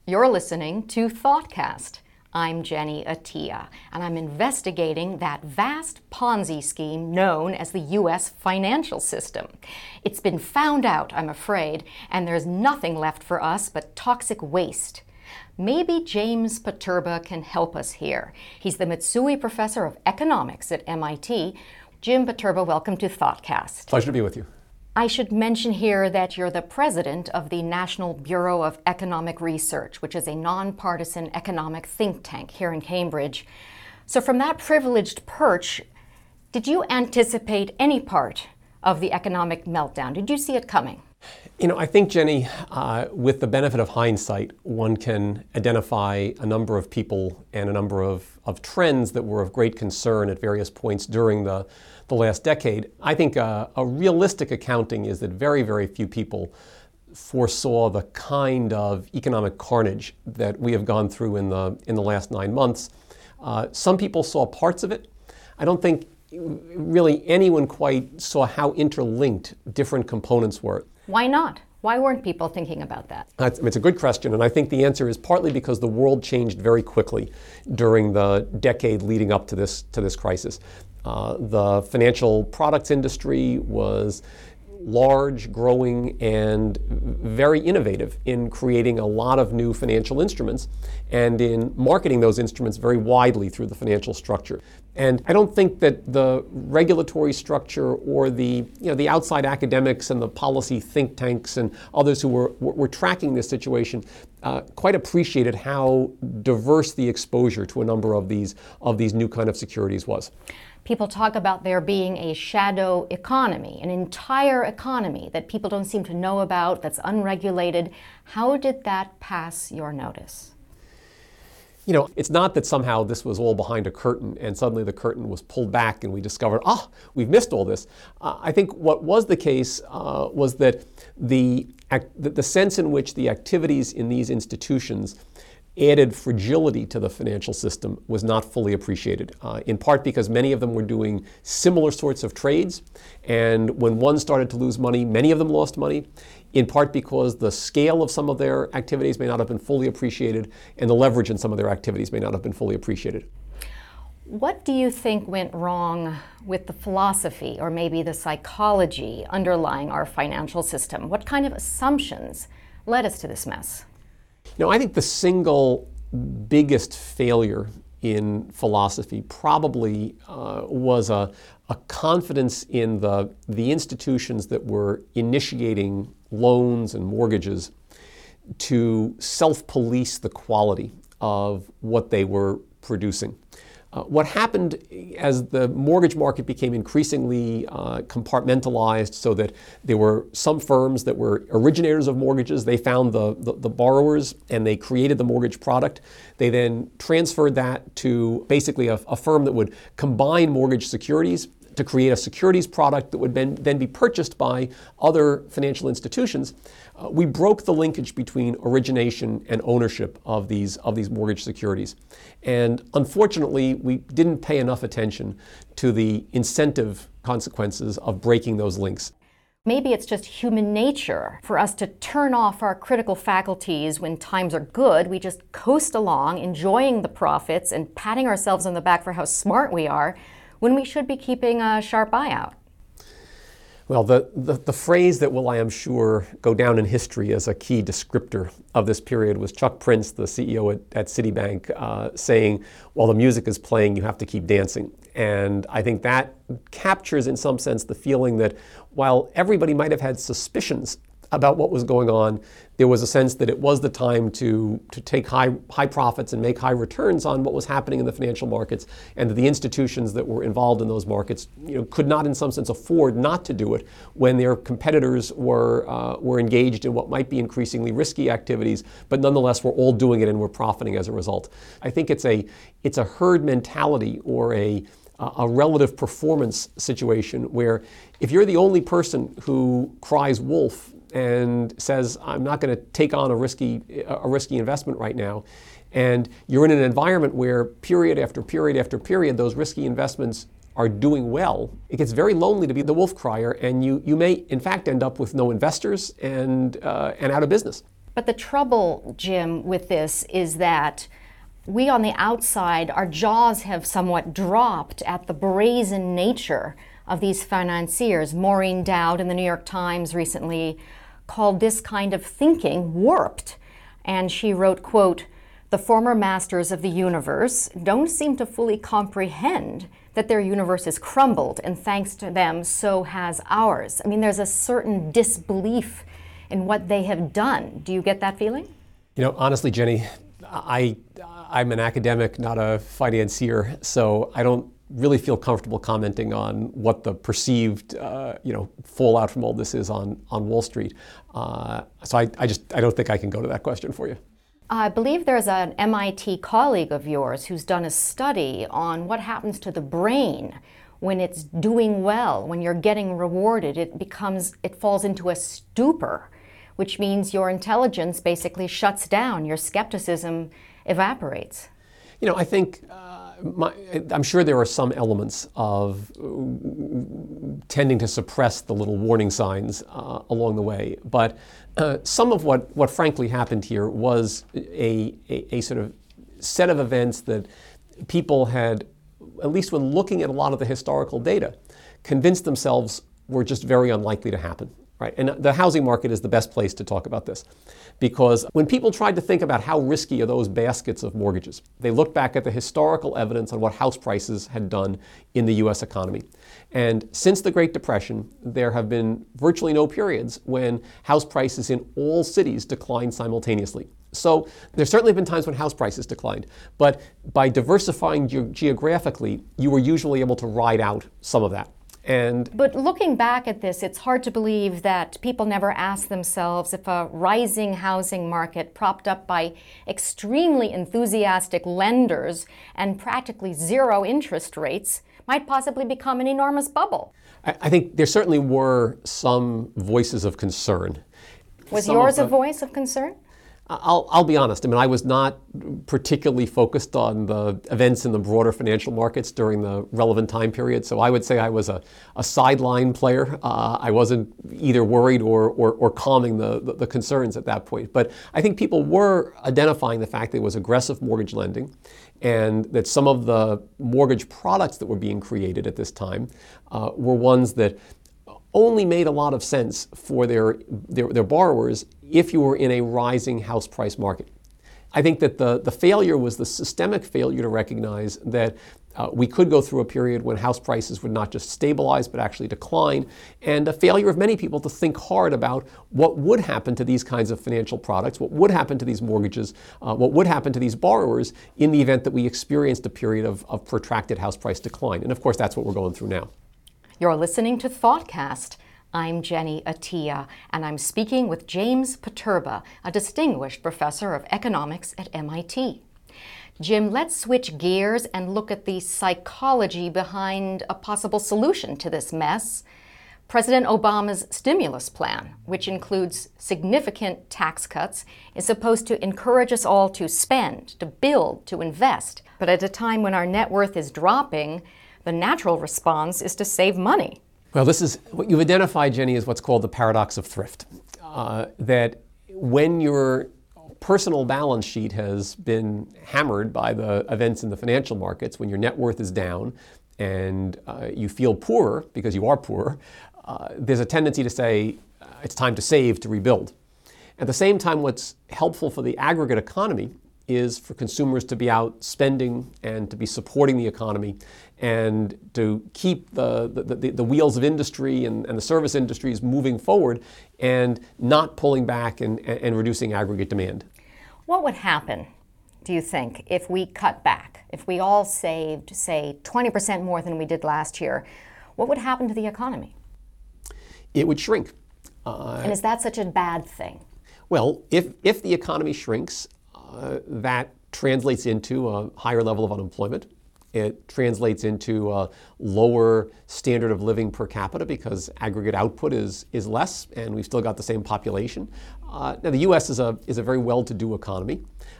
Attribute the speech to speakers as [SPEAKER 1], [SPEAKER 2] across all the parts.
[SPEAKER 1] You're listening to ThoughtCast. I'm Jenny Attia, and I'm investigating that vast Ponzi scheme known as the U.S. financial system. It's been found out, I'm afraid, and there's nothing left for us but toxic waste. Maybe James Poterba can help us here. He's the Mitsui Professor of Economics at MIT. Jim Poterba, welcome to ThoughtCast.
[SPEAKER 2] Pleasure to be with you.
[SPEAKER 1] I should mention here that you're the president of the National Bureau of Economic Research, which is a nonpartisan economic think tank here in Cambridge. So from that privileged perch, did you anticipate any part of the economic meltdown? Did you see it coming?
[SPEAKER 2] I think, Jenny, with the benefit of hindsight, one can identify a number of people and a number of trends that were of great concern at various points during the last decade. I think a realistic accounting is that very, very few people foresaw the kind of economic carnage that we have gone through in the last 9 months. Some people saw parts of it. I don't think really anyone quite saw how interlinked different components were.
[SPEAKER 1] Why not? Why weren't people thinking about that?
[SPEAKER 2] It's a good question, and I think the answer is partly because the world changed very quickly during the decade leading up to this crisis. The financial products industry was large, growing, and very innovative in creating a lot of new financial instruments and in marketing those instruments very widely through the financial structure. And I don't think that the regulatory structure or the outside academics and the policy think tanks and others who were tracking this situation quite appreciated how diverse the exposure to a number of these new kind of securities was.
[SPEAKER 1] People talk about there being a shadow economy, an entire economy that people don't seem to know about, that's unregulated. How did that pass your notice?
[SPEAKER 2] It's not that somehow this was all behind a curtain and suddenly the curtain was pulled back and we discovered, we've missed all this. I think what was the case was that the sense in which the activities in these institutions added fragility to the financial system was not fully appreciated, in part because many of them were doing similar sorts of trades, and when one started to lose money, many of them lost money, in part because the scale of some of their activities may not have been fully appreciated, and the leverage in some of their activities may not have been fully appreciated.
[SPEAKER 1] What do you think went wrong with the philosophy or maybe the psychology underlying our financial system? What kind of assumptions led us to this mess?
[SPEAKER 2] I think the single biggest failure in philosophy probably was a confidence in the institutions that were initiating loans and mortgages to self-police the quality of what they were producing. What happened as the mortgage market became increasingly compartmentalized so that there were some firms that were originators of mortgages, they found the borrowers and they created the mortgage product. They then transferred that to basically a firm that would combine mortgage securities to create a securities product that would then be purchased by other financial institutions. We broke the linkage between origination and ownership of these mortgage securities. And unfortunately, we didn't pay enough attention to the incentive consequences of breaking those links.
[SPEAKER 1] Maybe it's just human nature for us to turn off our critical faculties when times are good. We just coast along, enjoying the profits and patting ourselves on the back for how smart we are, when we should be keeping a sharp eye out.
[SPEAKER 2] Well, the phrase that will, I am sure, go down in history as a key descriptor of this period was Chuck Prince, the CEO at Citibank, saying, while the music is playing, you have to keep dancing. And I think that captures, in some sense, the feeling that while everybody might have had suspicions about what was going on, there was a sense that it was the time to take high profits and make high returns on what was happening in the financial markets, and that the institutions that were involved in those markets could not in some sense afford not to do it when their competitors were engaged in what might be increasingly risky activities, but nonetheless were all doing it and were profiting as a result. I think it's a herd mentality or a relative performance situation where if you're the only person who cries wolf and says, I'm not going to take on a risky investment right now, and you're in an environment where period after period after period those risky investments are doing well, it gets very lonely to be the wolf crier, and you may in fact end up with no investors and out of business.
[SPEAKER 1] But the trouble, Jim, with this is that we on the outside, our jaws have somewhat dropped at the brazen nature of these financiers. Maureen Dowd in the New York Times recently called this kind of thinking warped. And she wrote, quote, "The former masters of the universe don't seem to fully comprehend that their universe is crumbled, and thanks to them, so has ours." I mean, there's a certain disbelief in what they have done. Do you get that feeling?
[SPEAKER 2] You know, honestly, Jenny, I'm an academic, not a financier, so I don't really feel comfortable commenting on what the perceived, fallout from all this is on Wall Street. So I don't think I can go to that question for you.
[SPEAKER 1] I believe there's an MIT colleague of yours who's done a study on what happens to the brain when it's doing well, when you're getting rewarded. It falls into a stupor, which means your intelligence basically shuts down, your skepticism evaporates.
[SPEAKER 2] You know, I think I'm sure there are some elements of tending to suppress the little warning signs along the way, but some of what frankly happened here was a sort of set of events that people had, at least when looking at a lot of the historical data, convinced themselves were just very unlikely to happen. Right? And the housing market is the best place to talk about this, because when people tried to think about how risky are those baskets of mortgages, they looked back at the historical evidence on what house prices had done in the U.S. economy. And since the Great Depression, there have been virtually no periods when house prices in all cities declined simultaneously. So there's certainly been times when house prices declined, but by diversifying geographically, you were usually able to ride out some of that.
[SPEAKER 1] But looking back at this, it's hard to believe that people never asked themselves if a rising housing market propped up by extremely enthusiastic lenders and practically zero interest rates might possibly become an enormous bubble.
[SPEAKER 2] I think there certainly were some voices of concern.
[SPEAKER 1] Was yours a voice of concern?
[SPEAKER 2] I'll be honest. I mean, I was not particularly focused on the events in the broader financial markets during the relevant time period. So I would say I was a sideline player. I wasn't either worried or calming the concerns at that point. But I think people were identifying the fact that it was aggressive mortgage lending, and that some of the mortgage products that were being created at this time were ones that only made a lot of sense for their borrowers if you were in a rising house price market. I think that the failure was the systemic failure to recognize that we could go through a period when house prices would not just stabilize but actually decline, and a failure of many people to think hard about what would happen to these kinds of financial products, what would happen to these mortgages, what would happen to these borrowers in the event that we experienced a period of protracted house price decline. And of course, that's what we're going through now.
[SPEAKER 1] You're listening to ThoughtCast. I'm Jenny Attia, and I'm speaking with James Poterba, a distinguished professor of economics at MIT. Jim, let's switch gears and look at the psychology behind a possible solution to this mess. President Obama's stimulus plan, which includes significant tax cuts, is supposed to encourage us all to spend, to build, to invest. But at a time when our net worth is dropping, the natural response is to save money.
[SPEAKER 2] Well, this is what you've identified, Jenny, is what's called the paradox of thrift. That when your personal balance sheet has been hammered by the events in the financial markets, when your net worth is down and you feel poorer because you are poor, there's a tendency to say it's time to save, to rebuild. At the same time, what's helpful for the aggregate economy is for consumers to be out spending and to be supporting the economy and to keep the wheels of industry and the service industries moving forward and not pulling back and reducing aggregate demand.
[SPEAKER 1] What would happen, do you think, if we cut back? If we all saved, say, 20% more than we did last year, what would happen to the economy?
[SPEAKER 2] It would shrink.
[SPEAKER 1] And is that such a bad thing?
[SPEAKER 2] Well, if the economy shrinks, that translates into a higher level of unemployment. It translates into a lower standard of living per capita because aggregate output is less, and we've still got the same population. Now, the U.S. is a very well-to-do economy,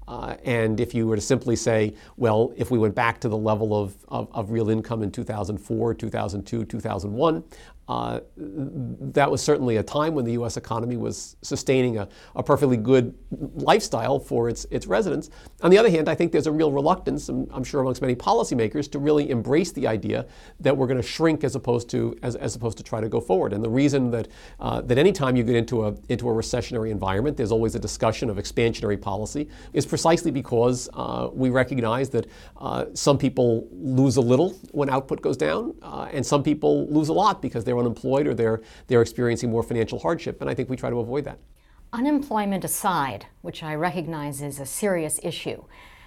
[SPEAKER 2] and if you were to simply say, well, if we went back to the level of real income in 2004, 2002, 2001, that was certainly a time when the U.S. economy was sustaining a perfectly good lifestyle for its residents. On the other hand, I think there's a real reluctance, I'm sure amongst many policymakers, to really embrace the idea that we're going to shrink as opposed to try to go forward. And the reason that any time you get into a recessionary environment, there's always a discussion of expansionary policy is precisely because we recognize that some people lose a little when output goes down, and some people lose a lot because they're unemployed or they're experiencing more financial hardship. And I think we try to avoid that.
[SPEAKER 1] Unemployment aside, which I recognize is a serious issue,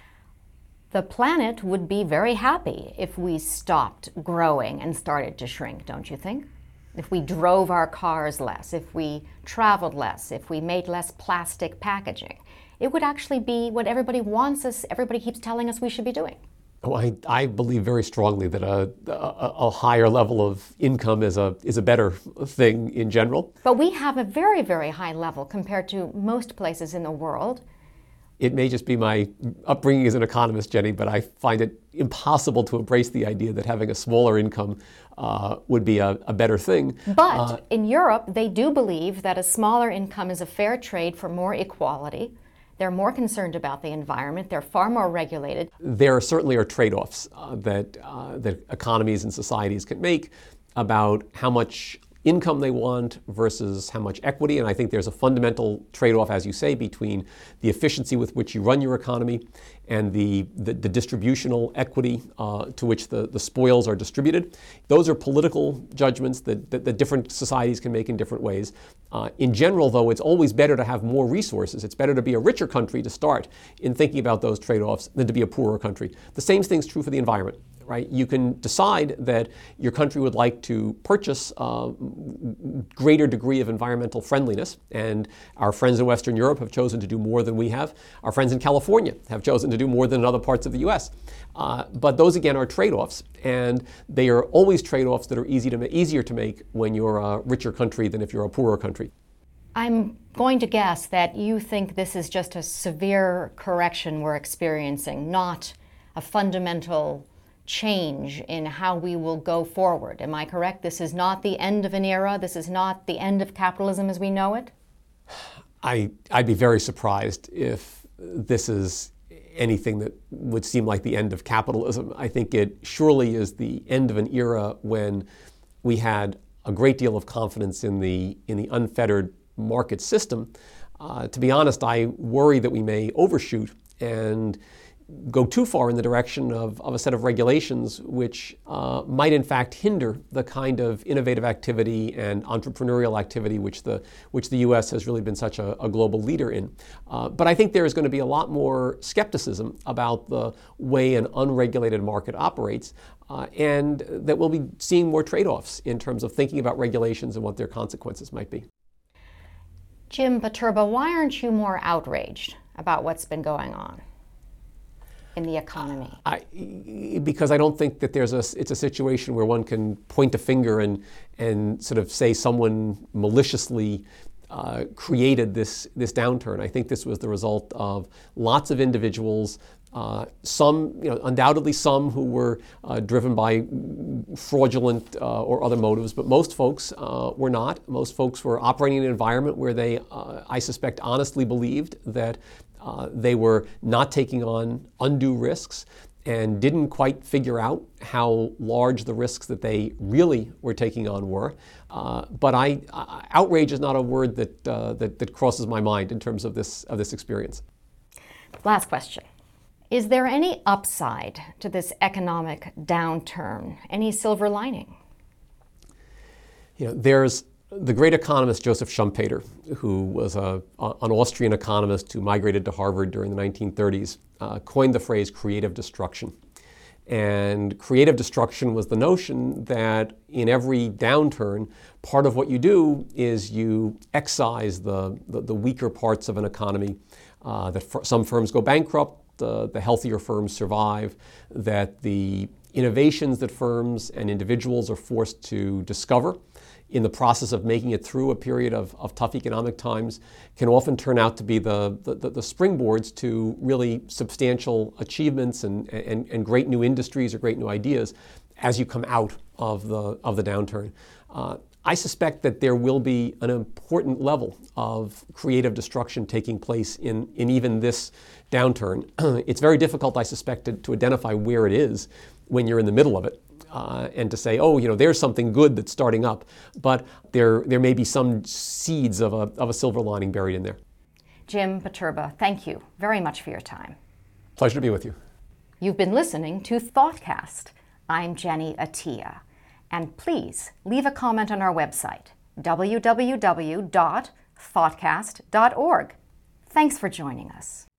[SPEAKER 1] the planet would be very happy if we stopped growing and started to shrink, don't you think? If we drove our cars less, if we traveled less, if we made less plastic packaging, it would actually be what everybody wants us, everybody keeps telling us we should be doing.
[SPEAKER 2] Oh, I believe very strongly that a higher level of income is a better thing in general.
[SPEAKER 1] But we have a very, very high level compared to most places in the world.
[SPEAKER 2] It may just be my upbringing as an economist, Jenny, but I find it impossible to embrace the idea that having a smaller income would be a better thing.
[SPEAKER 1] But in Europe, they do believe that a smaller income is a fair trade for more equality. They're more concerned about the environment. They're far more regulated.
[SPEAKER 2] There certainly are trade-offs that economies and societies can make about how much income they want versus how much equity. And I think there's a fundamental trade-off, as you say, between the efficiency with which you run your economy and the distributional equity to which the spoils are distributed. Those are political judgments that different societies can make in different ways. In general, though, it's always better to have more resources. It's better to be a richer country to start in thinking about those trade-offs than to be a poorer country. The same thing's true for the environment. Right? You can decide that your country would like to purchase a greater degree of environmental friendliness, and our friends in Western Europe have chosen to do more than we have. Our friends in California have chosen to do more than in other parts of the U.S. But those, again, are trade-offs, and they are always trade-offs that are easier to make when you're a richer country than if you're a poorer country.
[SPEAKER 1] I'm going to guess that you think this is just a severe correction we're experiencing, not a fundamental change in how we will go forward. Am I correct? This is not the end of an era. This is not the end of capitalism as we know it?
[SPEAKER 2] I'd be very surprised if this is anything that would seem like the end of capitalism. I think it surely is the end of an era when we had a great deal of confidence in the unfettered market system. To be honest, I worry that we may overshoot and go too far in the direction of a set of regulations which might in fact hinder the kind of innovative activity and entrepreneurial activity which the U.S. has really been such a global leader in. But I think there is going to be a lot more skepticism about the way an unregulated market operates, and that we'll be seeing more trade-offs in terms of thinking about regulations and what their consequences might be.
[SPEAKER 1] Jim Poterba, why aren't you more outraged about what's been going on in the economy?
[SPEAKER 2] Because I don't think that it's a situation where one can point a finger and sort of say someone maliciously created this downturn. I think this was the result of lots of individuals, some, undoubtedly some who were driven by fraudulent or other motives, but most folks were not. Most folks were operating in an environment where they, I suspect, honestly believed that they were not taking on undue risks and didn't quite figure out how large the risks that they really were taking on were. But outrage is not a word that crosses my mind in terms of this experience.
[SPEAKER 1] Last question. Is there any upside to this economic downturn? Any silver lining?
[SPEAKER 2] There's the great economist Joseph Schumpeter, who was an Austrian economist who migrated to Harvard during the 1930s, coined the phrase creative destruction. And creative destruction was the notion that in every downturn, part of what you do is you excise the weaker parts of an economy, some firms go bankrupt, the healthier firms survive, that the innovations that firms and individuals are forced to discover in the process of making it through a period of tough economic times can often turn out to be the springboards to really substantial achievements and great new industries or great new ideas as you come out of the downturn. I suspect that there will be an important level of creative destruction taking place in even this downturn. It's very difficult, I suspect, to identify where it is when you're in the middle of it. And to say, oh, there's something good that's starting up, but there may be some seeds of a silver lining buried in there.
[SPEAKER 1] Jim Poterba, thank you very much for your time.
[SPEAKER 2] Pleasure to be with you.
[SPEAKER 1] You've been listening to ThoughtCast. I'm Jenny Attia. And please leave a comment on our website, www.thoughtcast.org. Thanks for joining us.